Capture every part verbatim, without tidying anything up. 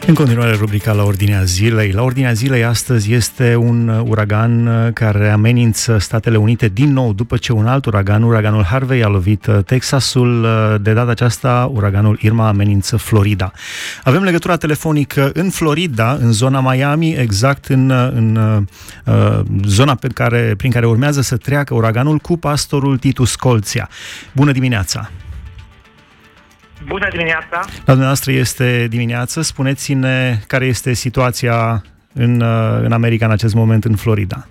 În continuare, rubrica La Ordinea Zilei. La Ordinea Zilei astăzi este un uragan care amenință Statele Unite din nou după ce un alt uragan, uraganul Harvey, a lovit Texasul. De data aceasta, uraganul Irma amenință Florida. Avem legătura telefonică în Florida, în zona Miami, exact în, în uh, zona pe care, prin care urmează să treacă uraganul, cu pastorul Titu Scolția. Bună dimineața! Bună dimineața! La dumneavoastră este dimineață. Spuneți-ne care este situația în, în America în acest moment, în Florida.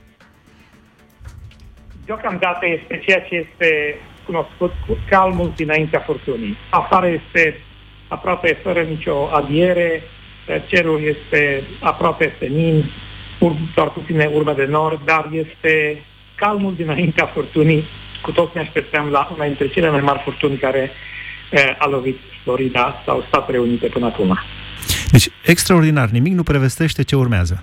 Deocamdată este ceea ce este cunoscut cu calmul dinaintea furtunii. Afară este aproape fără nicio adiere, cerul este aproape senin, doar puține urme de nord, dar este calmul dinaintea furtunii. Cu toți ne așteptăm la una dintre cele mai mari furtuni care a lovit Florida sau Statele Unite până acum. Deci, extraordinar, nimic nu prevestește ce urmează.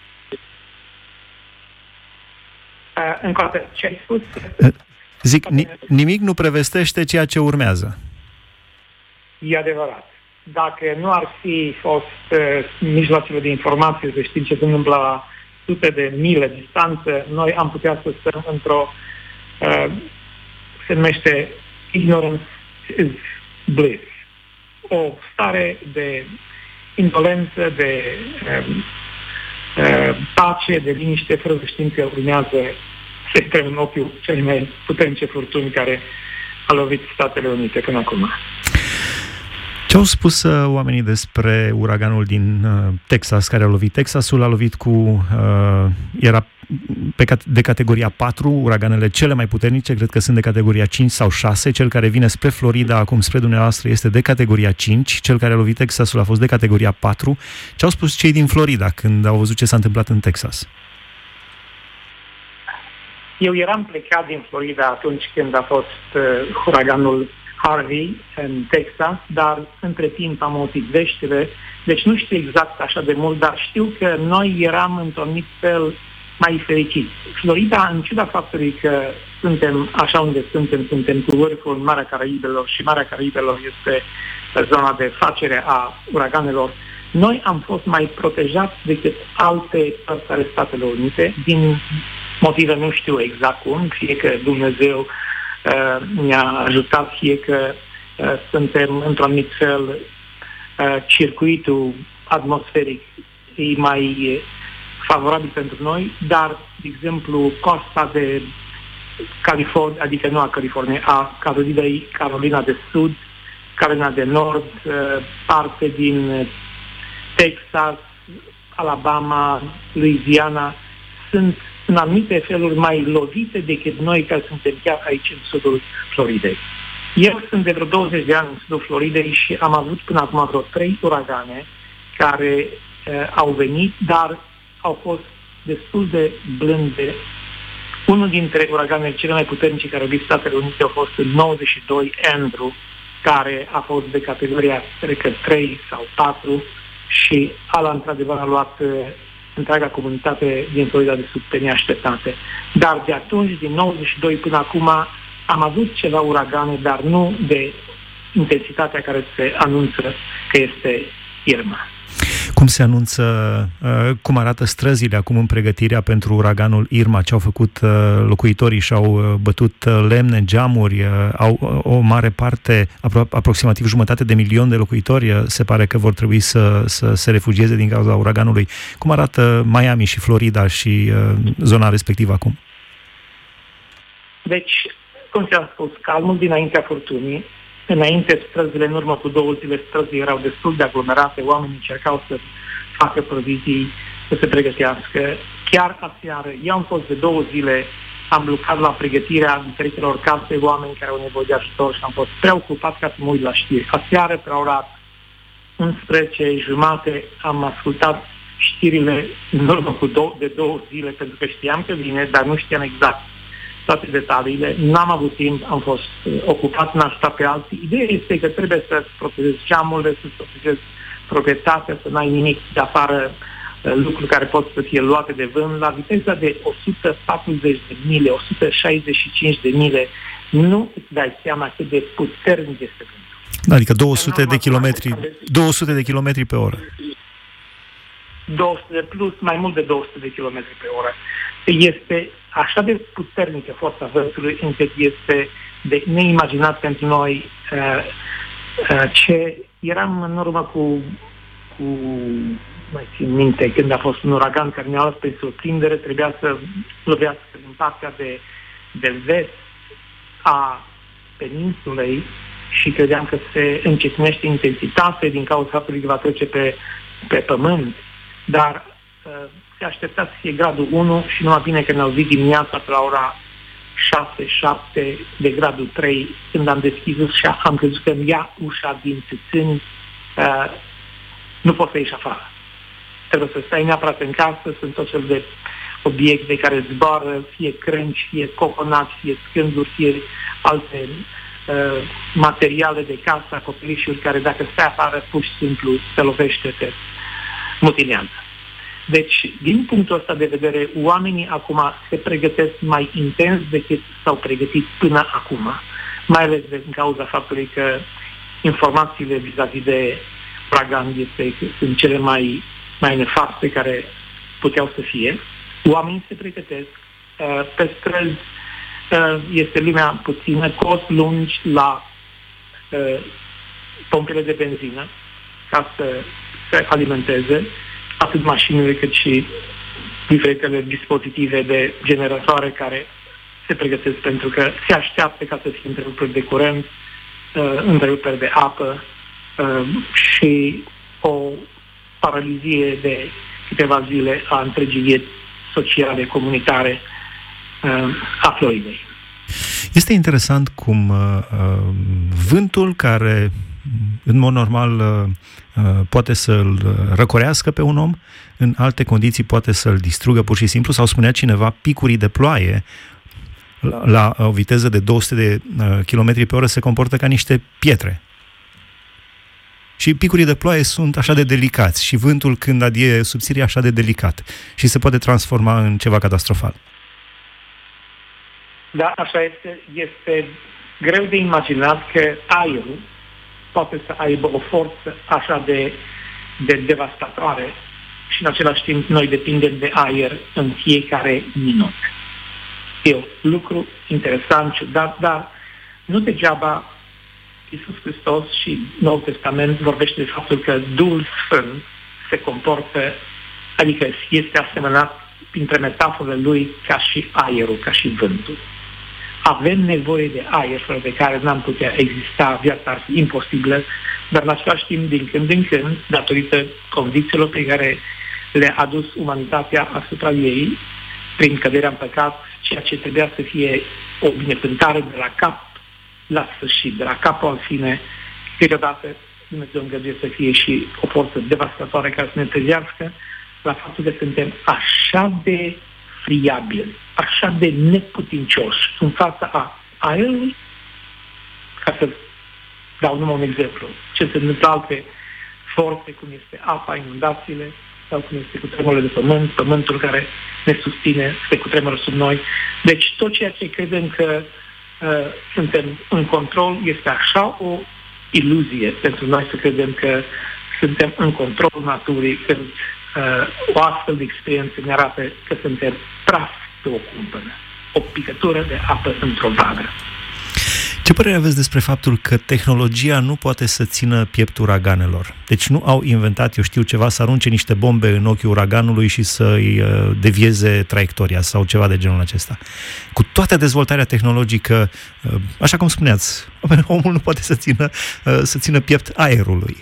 Uh, încă o dată, ce ai spus? Zic, nimic nu prevestește ceea ce urmează. E adevărat. Dacă nu ar fi fost uh, mijloacele de informație să știm ce se întâmplă la sute de mile distanță, noi am putea să stăm într-o uh, se numește ignorance is bliss. O stare de indolență, de um, uh, pace, de liniște, fără să știm că urmează să intre în ochiul cel mai puternice furtuni care a lovit Statele Unite până acum. Ce au spus uh, oamenii despre uraganul din uh, Texas, care a lovit Texasul? A lovit cu... Uh, era pe cat- de categoria patru, uraganele cele mai puternice, cred că sunt de categoria cinci sau șase. Cel care vine spre Florida, acum spre dumneavoastră, este de categoria cinci. Cel care a lovit Texasul a fost de categoria patru. Ce au spus cei din Florida când au văzut ce s-a întâmplat în Texas? Eu eram plecat din Florida atunci când a fost uh, uraganul Harvey în Texas, dar între timp am auzit veștile, deci nu știu exact așa de mult, dar știu că noi eram într-un anumit fel mai fericiți. Florida, în ciuda faptului că suntem așa unde suntem, suntem cu vârful Marea Caraibelor și Marea Caraibelor este zona de facere a uraganelor, noi am fost mai protejați decât alte părți ale Statelor Unite, din motive nu știu exact cum, fie că Dumnezeu uh, ne-a ajutat, fie că uh, suntem într-un anumit fel uh, circuitul atmosferic e mai favorabil pentru noi, dar, de exemplu, coasta de California, adică nu a Californiei, a Carolinei, Carolina de Sud, Carolina de Nord, parte din Texas, Alabama, Louisiana, sunt în anumite feluri mai lovite decât noi care suntem chiar aici în sudul Floridei. Eu sunt de vreo douăzeci de ani în sudul Floridei și am avut până acum vreo trei uragane care uh, au venit, dar au fost destul de blânde. Unul dintre uraganele cele mai puternice care au vizit Statele Unite a fost în nouăzeci și doi Andrew, care a fost de categoria, cred că trei sau patru, și ala, într-adevăr, a luat uh, întreaga comunitate din Florida de Sud pe neașteptate. Dar de atunci, din nouăzeci și doi până acum, am avut ceva uragane, dar nu de intensitatea care se anunță că este Irma. Cum se anunță, uh, cum arată străzile acum în pregătirea pentru uraganul Irma? Ce au făcut uh, locuitorii? Și-au uh, bătut uh, lemne, geamuri, uh, au uh, o mare parte, apro- aproximativ jumătate de milion de locuitori, uh, se pare că vor trebui să, să se refugieze din cauza uraganului. Cum arată Miami și Florida și uh, zona respectivă acum? Deci, cum ți-am spus, calmul dinaintea furtunii. Înainte, străzile, în urmă cu două zile, străzile erau destul de aglomerate, oamenii încercau să facă provizii, să se pregătească. Chiar aseară, eu am fost de două zile, am lucrat la pregătirea diferitelor case, oameni care au nevoie de ajutor și am fost preocupat ca să mă uit la știri. Aseară, pe ora unsprezece jumate, am ascultat știrile în urmă cu două, de două zile, pentru că știam că vine, dar nu știam exact toate detaliile. N-am avut timp, am fost uh, ocupat în a ajuta pe alții. Ideea este că trebuie să-ți protejezi geamurile, să-ți protejezi proprietatea, să n-ai nimic de afară, uh, lucruri care pot să fie luate de vânt. La viteza de o sută patruzeci de mile, o sută șaizeci și cinci de mile, nu îți dai seama cât de puternic este vântul. Adică două sute de kilometri, două sute de kilometri pe oră. două sute plus, mai mult de două sute de kilometri pe oră. Este așa de puternică forța vântului încât este de neimaginat pentru noi. Uh, uh, ce eram în urmă cu, cu mai țin minte, când a fost un uragan care ne-a luat pe surprindere, trebuia să lovească din partea de, de vest a peninsulei și credeam că se încetinește intensitate din cauza faptului că va trece pe, pe pământ, dar uh, se aștepta să fie gradul unu și numai bine că ne-au zis dimineața pe la ora șase șapte de gradul trei, când am deschis și am crezut că îmi ia ușa din țâțâni, uh, nu poți să ieși afară. Trebuie să stai neapărat în casă, sunt tot fel de obiecte care zboară, fie crânci, fie coconați, fie scânduri, fie alte uh, materiale de casă, acoperișuri, care dacă stai afară, pur și simplu se lovește, te mutinează. Deci, din punctul ăsta de vedere, oamenii acum se pregătesc mai intens decât s-au pregătit până acum, mai ales din cauza faptului că informațiile vis-a-vis de uragan este, sunt cele mai, mai nefaste care puteau să fie. Oamenii se pregătesc, pe străzi este lumea puțină, cost lungi la pompele de benzină ca să se alimenteze, atât mașinile cât și diferitele dispozitive de generatoare care se pregătesc pentru că se așteaptă ca să fie întreruperi de curent, întreruperi de apă și o paralizie de câteva zile a întregii vieți sociale, comunitare a Floridei. Este interesant cum uh, vântul care în mod normal uh, poate să-l răcorească pe un om, în alte condiții poate să-l distrugă pur și simplu, sau spunea cineva, picurii de ploaie la, la o viteză de două sute de uh, kilometri pe oră se comportă ca niște pietre. Și picurii de ploaie sunt așa de delicați și vântul când adie subțire așa de delicat și se poate transforma în ceva catastrofal. Da, așa este. Este greu de imaginat că aerul poate să aibă o forță așa de, de devastatoare și în același timp noi depindem de aer în fiecare minut. E un lucru interesant, ciudat, dar nu degeaba Iisus Hristos și Noul Testament vorbește de faptul că Duhul Sfânt se comportă, adică este asemănat printre metaforele lui ca și aerul, ca și vântul. Avem nevoie de aer fără de care n-am putea exista, viața ar fi imposibilă, dar în același timp, din când în când, datorită condițiilor pe care le-a adus umanitatea asupra ei, prin căderea în păcat, ceea ce trebuia să fie o binecuvântare de la cap la sfârșit, de la capul al fine, câteodată Dumnezeu îngăduie să fie și o forță devastatoare care să ne trezească la faptul că suntem așa de friabili, așa de neputincioși în fața a aerului, ca să dau numai un exemplu, ce se întâmplă alte forțe, cum este apa, inundațiile, sau cum este cutremurul de pământ, pământul care ne susține, se cutremură sub noi. Deci tot ceea ce credem că uh, suntem în control este așa o iluzie pentru noi să credem că suntem în controlul naturii, când uh, o astfel de experiență ne arată că suntem praf pe o cumpănă, o picătură de apă într-o vadă. Ce părere aveți despre faptul că tehnologia nu poate să țină pieptul uraganelor? Deci nu au inventat, eu știu, ceva, să arunce niște bombe în ochiul uraganului și să-i devieze traiectoria sau ceva de genul acesta. Cu toată dezvoltarea tehnologică, așa cum spuneați, omul nu poate să țină, să țină piept aerului.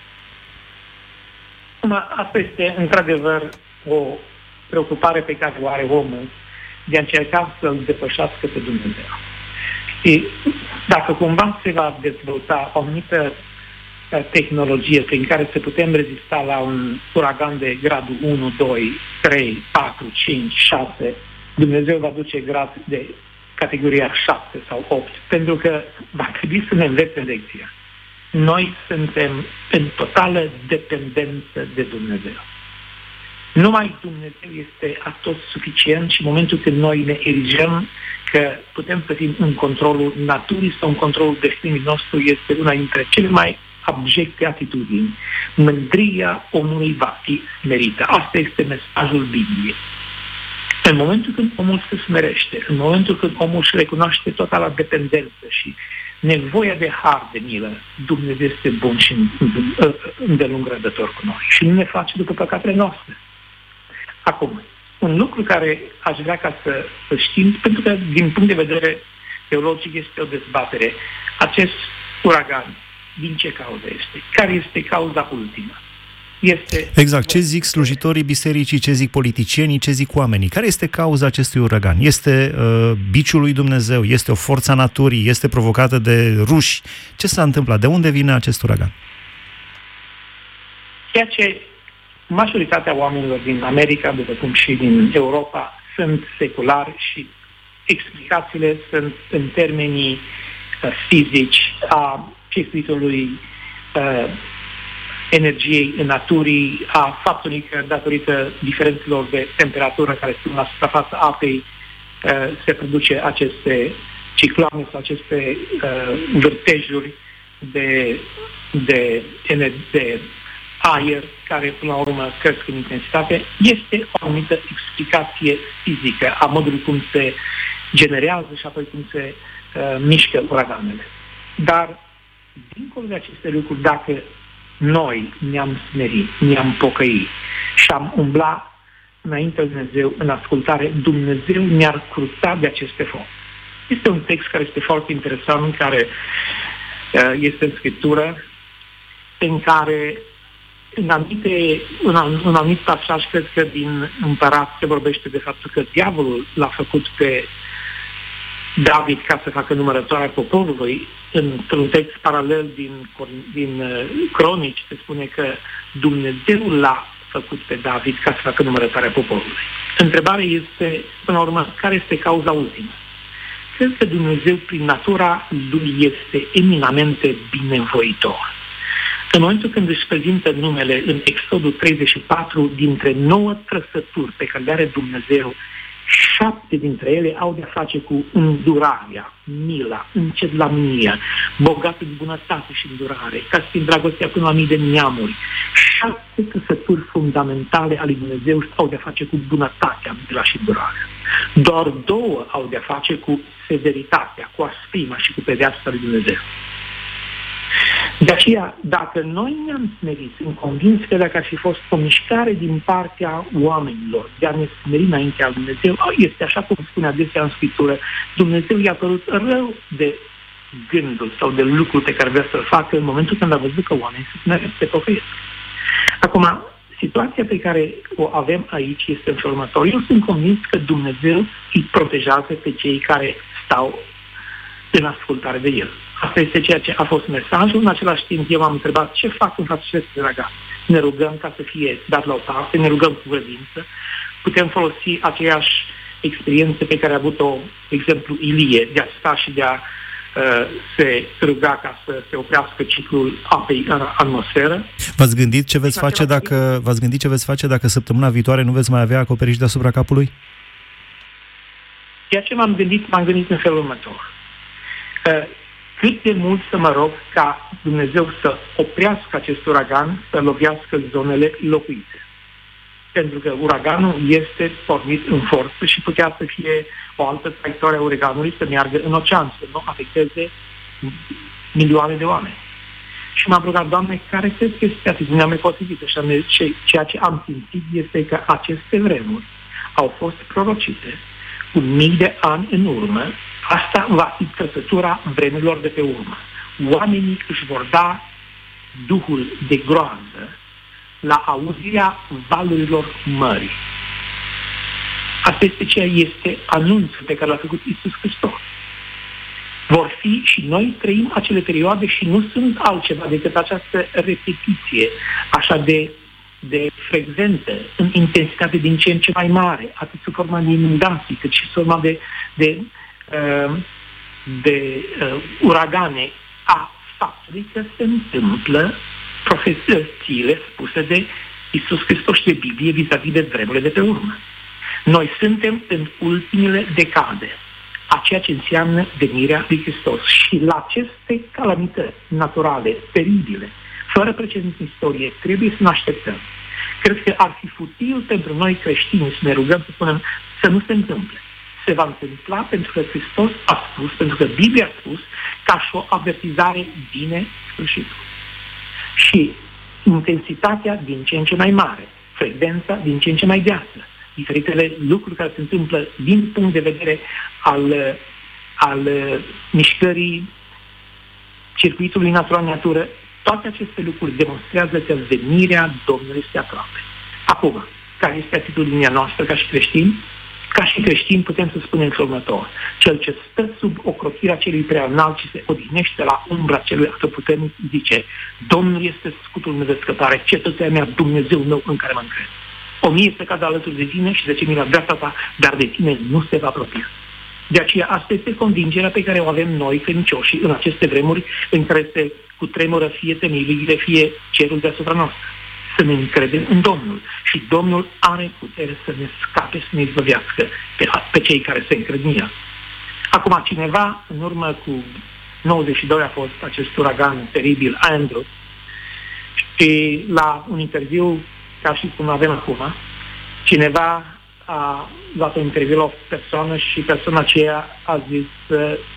Asta este, într-adevăr, o preocupare pe care o are omul de a încerca să-l depășească pe Dumnezeu. Și dacă cumva se va dezvolta o anumită tehnologie prin care să putem rezista la un uragan de gradul unu, doi, trei, patru, cinci, șase, Dumnezeu va duce grad de categoria șapte sau opt, pentru că va trebui să ne învețe lecția. Noi suntem în totală dependență de Dumnezeu. Numai Dumnezeu este atot suficient și în momentul când noi ne erigem că putem să fim în controlul naturii sau în controlul destinului nostru, este una dintre cele mai abjecte atitudini, mândria omului va fi smerită. Asta este mesajul Bibliei. În momentul când omul se smerește, în momentul când omul își recunoaște totala dependență și nevoia de har, de milă, Dumnezeu este bun și îndelung răbdător cu noi și nu ne face după păcatele noastre. Acum, un lucru care aș vrea ca să, să știm, pentru că din punct de vedere teologic este o dezbatere, acest uragan, din ce cauză este? Care este cauza ultimă? Este... Exact. Ce zic slujitorii bisericii, ce zic politicienii, ce zic oamenii? Care este cauza acestui uragan? Este uh, biciul lui Dumnezeu? Este o forță a naturii? Este provocată de ruși? Ce s-a întâmplat? De unde vine acest uragan? Ceea ce majoritatea oamenilor din America, după cum și din Europa, sunt seculari și explicațiile sunt în termenii uh, fizici a circuitului uh, energiei în naturii, a faptului că datorită diferențelor de temperatură care sunt la suprafața apei se produce aceste cicloane sau aceste uh, vârtejuri de, de, de aer care până la urmă cresc în intensitate. Este o anumită explicație fizică a modului cum se generează și apoi cum se uh, mișcă uraganele. Dar dincolo de aceste lucruri, dacă noi ne-am smerit, ne-am pocăit și am umblat înainte lui Dumnezeu în ascultare, Dumnezeu ne-ar cruța de aceste foc. Este un text care este foarte interesant, care uh, este în Scriptură, în care în, anumite, în, în anumit pasaj, cred că din Împărat, se vorbește de faptul că diavolul l-a făcut pe David ca să facă numărătoarea poporului. Într-un text paralel din, din uh, Cronici se spune că Dumnezeu l-a făcut pe David ca să facă numărătoarea poporului. Întrebarea este, până la urmă, care este cauza ultimă? Cred că Dumnezeu, prin natura Lui, este eminamente binevoitor. În momentul când își prezintă numele în Exodul treizeci și patru, dintre nouă trăsături pe care le are Dumnezeu, șapte dintre ele au de-a face cu îndurarea, mila, încetlamnia, bogată de bunătate și îndurare, ca să fie dragostea până la mii de neamuri. Șapte trăsături fundamentale ale Dumnezeu au de-a face cu bunătatea, mila și îndurarea. Doar două au de-a face cu severitatea, cu asprima și cu pedeapsa lui Dumnezeu. De aceea, dacă noi ne-am smerit, sunt convins că dacă ar fi fost o mișcare din partea oamenilor de a ne smeri înaintea lui Dumnezeu, este așa cum spune adesea în Scriptură, Dumnezeu i-a părut rău de gândul sau de lucrul pe care vrea să-l facă în momentul când a văzut că oamenii se smeresc, se pocăiesc. Acum, situația pe care o avem aici este în felul următor. Eu sunt convins că Dumnezeu îi protejează pe cei care stau în ascultare de El. Asta este ceea ce a fost mesajul. În același timp, eu m-am întrebat ce fac în fața acestui uragan. Ne rugăm ca să fie dat la o parte, ne rugăm cu credință. Putem folosi aceeași experiență pe care a avut-o, de exemplu, Ilie, de a sta și de a uh, se ruga ca să se oprească ciclul apei în atmosferă. V-ați gândit ce veți face dacă, v-ați gândit ce veți face dacă săptămâna viitoare nu veți mai avea acoperiș deasupra capului? Ceea ce m-am gândit, m-am gândit în felul următor. Uh, cât de mult să mă rog ca Dumnezeu să oprească acest uragan, să lovească zonele locuite. Pentru că uraganul este pornit în forță și putea să fie o altă traiectorie a uraganului să meargă în ocean, să nu afecteze milioane de oameni. Și m-am rugat, Doamne, care cred că este atitudinea mea potrivită? Și ceea ce am simțit este că aceste vremuri au fost prorocite cu mii de ani în urmă. Asta va fi trăsătura vremurilor de pe urmă. Oamenii își vor da duhul de groază la auzirea valurilor mării. Asta este ceea este anunțul pe care l-a făcut Iisus Hristos. Vor fi și noi trăim acele perioade și nu sunt altceva decât această repetiție așa de, de frecventă, în intensitate din ce în ce mai mare, atât sub forma de inundații, cât și sub forma de, de de uh, uragane a faptului că se întâmplă profețiile spuse de Iisus Hristos și de Biblie vis-a-vis de vremurile de pe urmă. Noi suntem în ultimele decade a ceea ce înseamnă venirea lui Hristos. Și la aceste calamități naturale, teribile, fără precedent în istorie, trebuie să ne așteptăm. Cred că ar fi futil pentru noi creștini să ne rugăm să spunem să nu se întâmple. Se va întâmpla pentru că Hristos a spus, pentru că Biblia a spus, ca și o avertizare vine sfârșitul. Și intensitatea din ce în ce mai mare, frecvența din ce în ce mai deasă, diferitele lucruri care se întâmplă din punct de vedere al, al mișcării circuitului natural-natură, toate aceste lucruri demonstrează că venirea Domnului este aproape. Acum, care este atitudinea noastră ca și creștini? Ca și creștini putem să spunem în felul următor: cel ce stă sub ocrotirea celui prea înalt și se odihnește la umbra celui atotputernic zice: Domnul este scutul meu de scăpare, cetățea mea, Dumnezeu meu în care mă încred. O mie se cadă alături de tine și zece mii la dreapta ta, dar de tine nu se va apropia. De aceea, asta este convingerea pe care o avem noi, credincioșii, în aceste vremuri în care se cutremură fie temelurile, fie cerul deasupra noastră. Să ne încredem în Domnul. Și Domnul are putere să ne scape, să ne izbăvească pe, pe cei care se încred în El. Acum, cineva, în urmă cu nouăzeci și doi a fost acest uragan teribil, Andrew, și la un interviu, ca și cum avem acum, cineva a luat un interviu la o persoană și persoana aceea a zis: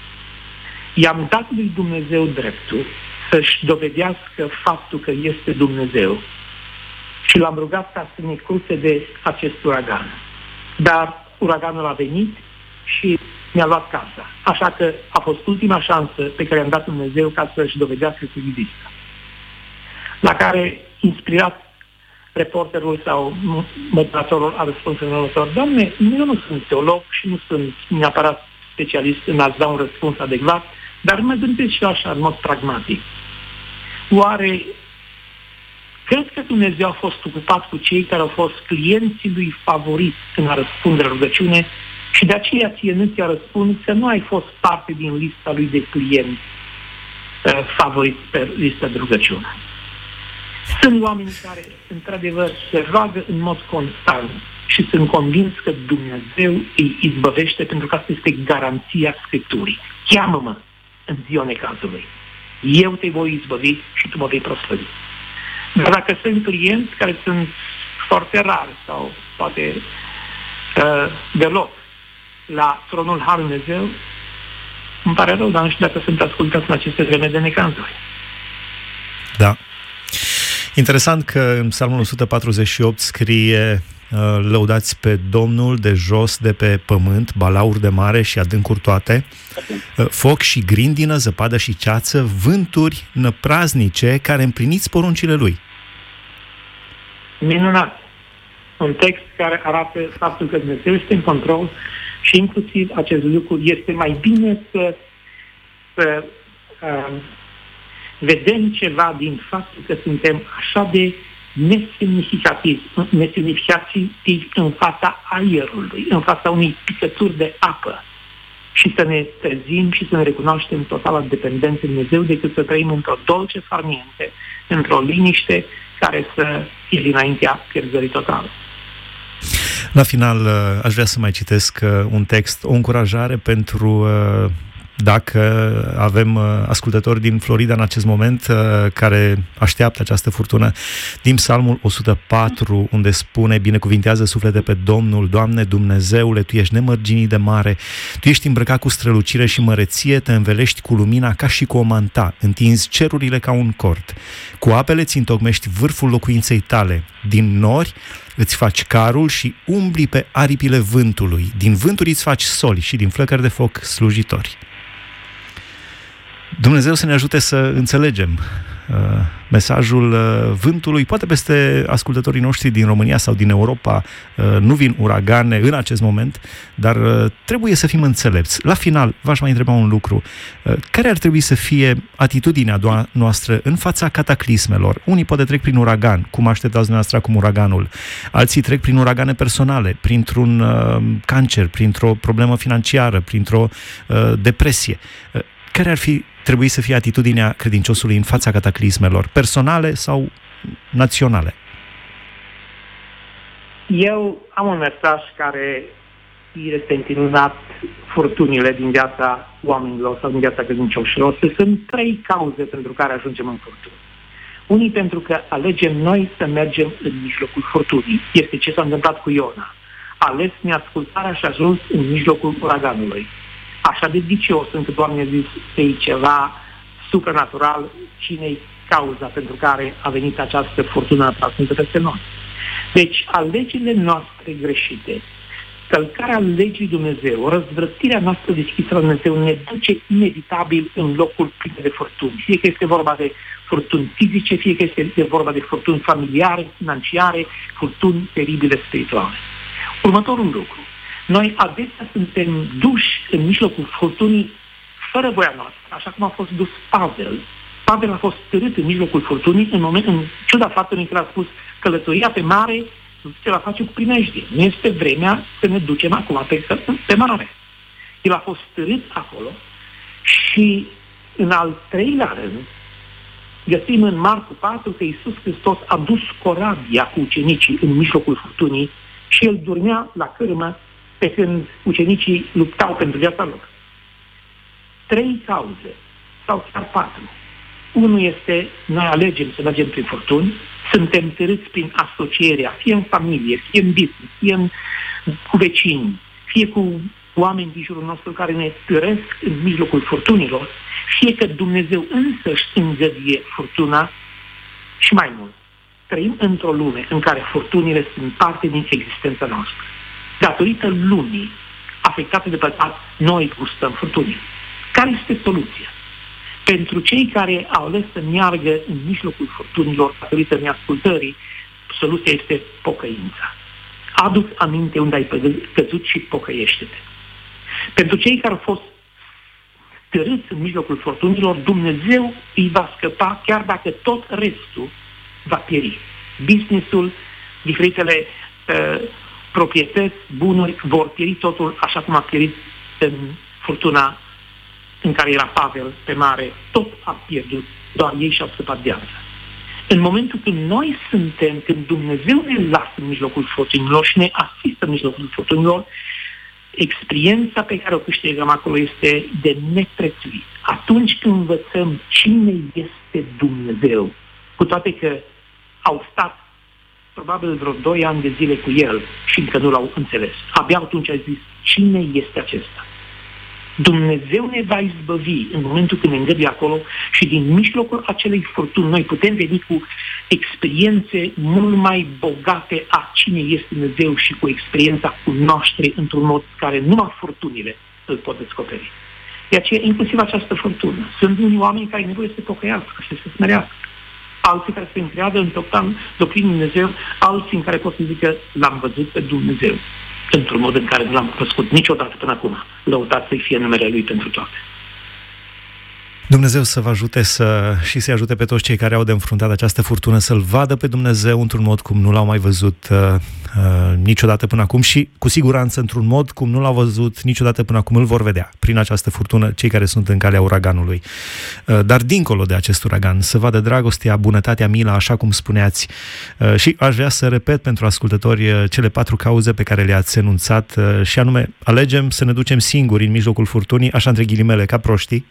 i-am dat lui Dumnezeu dreptul să-și dovedească faptul că este Dumnezeu și l-am rugat ca să ne curse de acest uragan. Dar uraganul a venit și mi-a luat casa. Așa că a fost ultima șansă pe care am dat Dumnezeu ca să-și dovedească că există. La care, inspirat, reporterul sau moderatorul a răspuns în următor: Doamne, eu nu sunt teolog și nu sunt neapărat specialist în a-ți da un răspuns adecvat, dar mă gândesc și așa, în mod pragmatic. Oare cred că Dumnezeu a fost ocupat cu cei care au fost clienții lui favoriți în a răspunde la rugăciune și de aceea ție nu ți-a răspuns că nu ai fost parte din lista lui de clienți uh, favoriți pe lista de rugăciune. Sunt oameni care, într-adevăr, se roagă în mod constant și sunt convins că Dumnezeu îi izbăvește, pentru că asta este garanția Scripturii. Cheamă-mă în ziua necazului. Eu te voi izbăvi și tu mă vei proslăvi. Dar dacă sunt clienți care sunt foarte rari sau poate uh, deloc la tronul Harului Dumnezeu, îmi pare rău, dar nu știu dacă sunt ascultați în aceste vreme de necazuri. Da. Interesant că în Psalmul o sută patruzeci și opt scrie: lăudați pe Domnul de jos de pe pământ, balauri de mare și adâncuri toate, foc și grindină, zăpadă și ceață, vânturi năpraznice care împliniți poruncile Lui. Minunat! Un text care arată faptul că Dumnezeu este în control și inclusiv acest lucru este mai bine să, să uh, vedem ceva din faptul că suntem așa de nesemnificativi, nesemnificativi în fața aerului, în fața unei picături de apă, și să ne trezim și să ne recunoaștem totală dependență de Dumnezeu, decât să trăim într-o dolce farniente, într-o liniște care să fie dinaintea pierzării totale. La final, aș vrea să mai citesc un text, o încurajare pentru... Dacă avem ascultători din Florida în acest moment care așteaptă această furtună, din Psalmul o sută patru, unde spune: binecuvintează suflete pe Domnul, Doamne Dumnezeule, Tu ești nemărginit de mare, Tu ești îmbrăcat cu strălucire și măreție, te învelești cu lumina ca și cu o manta, întinzi cerurile ca un cort, cu apele ți întocmești vârful locuinței tale, din nori îți faci carul și umbli pe aripile vântului, din vânturi îți faci soli și din flăcări de foc slujitori. Dumnezeu să ne ajute să înțelegem uh, mesajul uh, vântului. Poate peste ascultătorii noștri din România sau din Europa uh, nu vin uragane în acest moment, dar uh, trebuie să fim înțelepți. La final, v-aș mai întreba un lucru. Uh, care ar trebui să fie atitudinea do- noastră în fața cataclismelor? Unii poate trec prin uragan, cum așteptați dumneavoastră acum uraganul. Alții trec prin uragane personale, printr-un uh, cancer, printr-o problemă financiară, printr-o uh, depresie. Uh, care ar fi trebui să fie atitudinea credinciosului în fața cataclismelor, personale sau naționale? Eu am un mesaj care este întâmplat furtunile din viața oamenilor sau din viața credincioșilor. Sunt trei cauze pentru care ajungem în furtuni. Unii pentru că alegem noi să mergem în mijlocul furtunii. Este ce s-a întâmplat cu Iona. A ales neascultarea și a ajuns în mijlocul uraganului. Așa de vicios încât Doamne a zis că e ceva supranatural, cine-i cauza pentru care a venit această furtună transmită peste noi. Deci, alegerile noastre greșite, călcarea legii Dumnezeu, răzvrătirea noastră deschisă la Dumnezeu ne duce inevitabil în locul plin de furtuni. Fie că este vorba de furtuni fizice, fie că este vorba de furtuni familiare, financiare, furtuni teribile spirituale. Următorul lucru. Noi adesea suntem duși în mijlocul furtunii fără voia noastră, așa cum a fost dus Pavel. Pavel a fost târât în mijlocul furtunii în, moment, în ciuda faptului că a spus călătoria pe mare se va face cu primejdie. Nu este vremea să ne ducem acum pe, pe mare. El a fost târât acolo și în al treilea rând găsim în Marcu patru că Iisus Hristos a dus corabia cu ucenicii în mijlocul furtunii și el dormea la cârmă pe când ucenicii luptau pentru viața lor. Trei cauze, sau chiar patru. Unul este, noi alegem să mergem prin furtuni, suntem târâți prin asocierea, fie în familie, fie în business, fie în, cu vecini, fie cu oameni din jurul nostru care ne târăsc în mijlocul furtunilor, fie că Dumnezeu însăși îngăduie furtuna și mai mult. Trăim într-o lume în care furtunile sunt parte din existența noastră. Datorită lumii afectate de păcat, noi gustăm furtunii. Care este soluția? Pentru cei care au ales să meargă în mijlocul furtunilor datorită neascultării, soluția este pocăința. Adu-ți aminte unde ai căzut și pocăiește-te. Pentru cei care au fost târâți în mijlocul furtunilor, Dumnezeu îi va scăpa chiar dacă tot restul va pieri. Businessul, diferitele uh, proprietăți, bunuri vor pieri totul așa cum a pierit în furtuna în care era Pavel pe mare, tot a pierdut, doar ei și-au scăpat viața. În momentul când noi suntem, când Dumnezeu ne lasă în mijlocul furtunilor și ne asistă în mijlocul furtunilor, experiența pe care o câștigăm acolo este de neprețuit. Atunci când învățăm cine este Dumnezeu, cu toate că au stat probabil vreo doi ani de zile cu el și încă nu l-au înțeles. Abia atunci a zis, cine este acesta? Dumnezeu ne va izbăvi în momentul când ne îngăduie acolo și din mijlocul acelei furtuni noi putem veni cu experiențe mult mai bogate a cine este Dumnezeu și cu experiența cunoașterii într-un mod care numai furtunile îl pot descoperi. De aceea, inclusiv această furtună. Sunt unii oameni care au nevoie să se pocăiască, să se smerească. Alții care se încreadă în doctrinul Dumnezeu, alții în care pot să zică, l-am văzut pe Dumnezeu într-un mod în care nu l-am cunoscut niciodată până acum. Lăudat să-i fie numele Lui pentru toate. Dumnezeu să vă ajute să, și să-i ajute pe toți cei care au de înfruntat această furtună să-L vadă pe Dumnezeu într-un mod cum nu l-au mai văzut uh, uh, niciodată până acum și cu siguranță într-un mod cum nu l-au văzut niciodată până acum îl vor vedea prin această furtună cei care sunt în calea uraganului. Uh, dar dincolo de acest uragan să vadă dragostea, bunătatea, mila, așa cum spuneați. Uh, și aș vrea să repet pentru ascultători uh, cele patru cauze pe care le-ați enunțat uh, și anume alegem să ne ducem singuri în mijlocul furtunii, așa între ghilimele, ca proștii.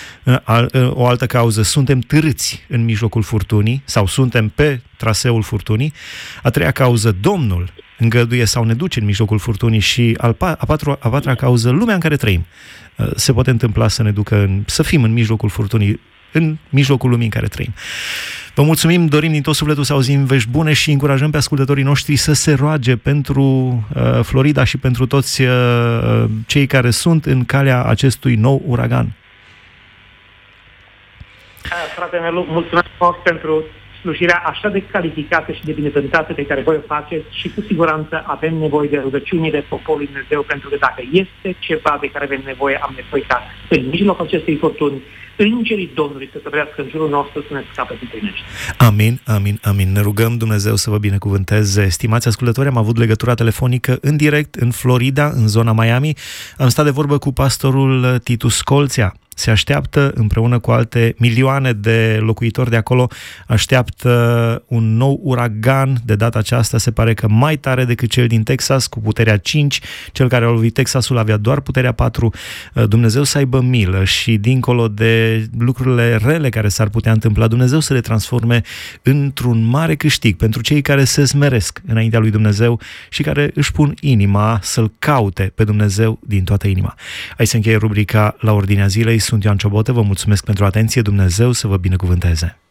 O altă cauză, suntem târâți în mijlocul furtunii sau suntem pe traseul furtunii. A treia cauză, Domnul îngăduie sau ne duce în mijlocul furtunii și a patra, a patra cauză, lumea în care trăim. Se poate întâmpla să ne ducă în, să fim în mijlocul furtunii, în mijlocul lumii în care trăim. Vă mulțumim, dorim din tot sufletul să auzim vești bune și încurajăm pe ascultătorii noștri să se roage pentru uh, Florida și pentru toți uh, cei care sunt în calea acestui nou uragan. Frate Nelu, mulțumesc mult pentru slujirea așa de calificată și de binecuvântată pe care voi o faceți și cu siguranță avem nevoie de rugăciunile poporului Dumnezeu, pentru că dacă este ceva de care avem nevoie, am nevoie ca în mijlocul acestei furtuni îngerii Domnului să tăbrească în jurul nostru să ne scape din primești. Amin, amin, amin. Ne rugăm Dumnezeu să vă binecuvânteze. Stimați ascultători, am avut legătura telefonică în direct în Florida, în zona Miami. Am stat de vorbă cu pastorul Titus Colțea. se așteaptă, împreună cu alte milioane de locuitori de acolo, așteaptă un nou uragan. De data aceasta se pare că mai tare decât cel din Texas, cu puterea cinci. Cel care a lovit Texasul avea doar puterea patru. Dumnezeu să aibă milă și, dincolo de lucrurile rele care s-ar putea întâmpla, Dumnezeu să le transforme într-un mare câștig pentru cei care se smeresc înaintea lui Dumnezeu și care își pun inima să-L caute pe Dumnezeu din toată inima. Aici se încheie rubrica La Ordinea Zilei. Sunt Ioan Ciobotă, vă mulțumesc pentru atenție, Dumnezeu să vă binecuvânteze!